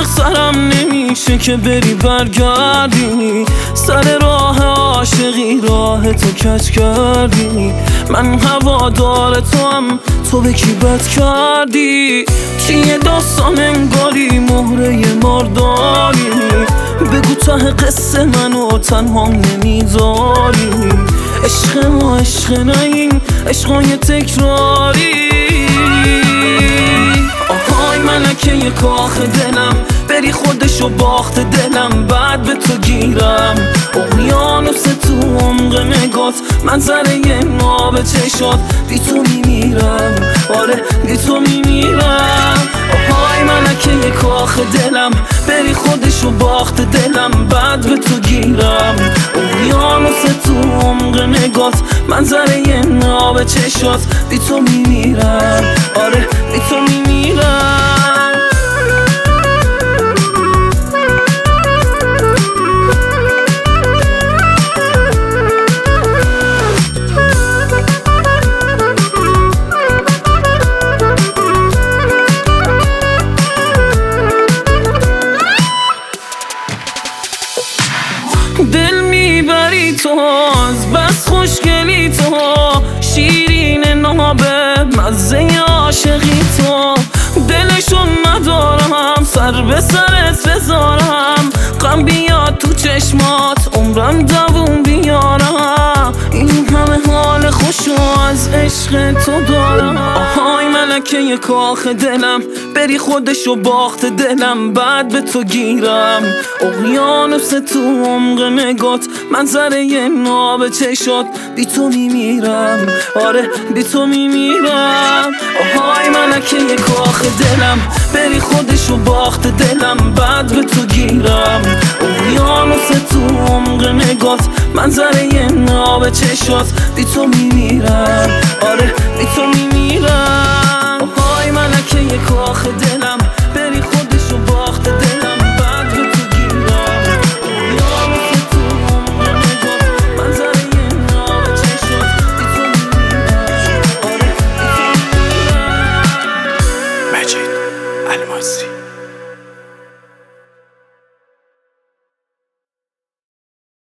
عاشق سرم نمیشه که بری برگردی، سر راه عاشقی راه تو کج کردی. من هوادار تو هم، تو به کی بد کردی؟ چیه داستان انگاری مهره مارداری؟ بگو ته قصه منو تنها نمیذاری. عشق ما عشق نیم، عشقای تکراری. آهای ملکه کاخ دلم، بری خودشو باخت دلم، بعد به تو گیرم. اقیانوس تو عمق نگات، منظره ناب چشات، بی تو میمیرم، آره بی تو میمیرم. آهای ملکه کاخ دلم، بری خودشو باخت دلم، بعد به تو گیرم. اقیانوس تو عمق نگات، منظره ناب چشات، بی تو میمیرم، آره بی تو میمیرم. دل میبری تو از بس خوشگلی تو، شیرین نابه مزه عاشقی تو. دلشون ندارم سر به سرت بذارم، غم بیاد تو چشمات عمرم دووم بیارم. این همه حال خوشو از عشق تو دارم. آهای ملکه کاخ دلم، بری خودشو باخت دلم، بعد به تو گیرم. اقیانوس تو عمق نگات، منظره ناب چشات، بی تو میمیرم، آره بی تو میمیرم. آهای ملکه کاخ دلم، بری خودشو باخت دلم، بعد به تو گیرم. اقیانوس تو عمق نگات، منظره ناب چشات، بی تو میمیرم، آره بی تو میمیرم.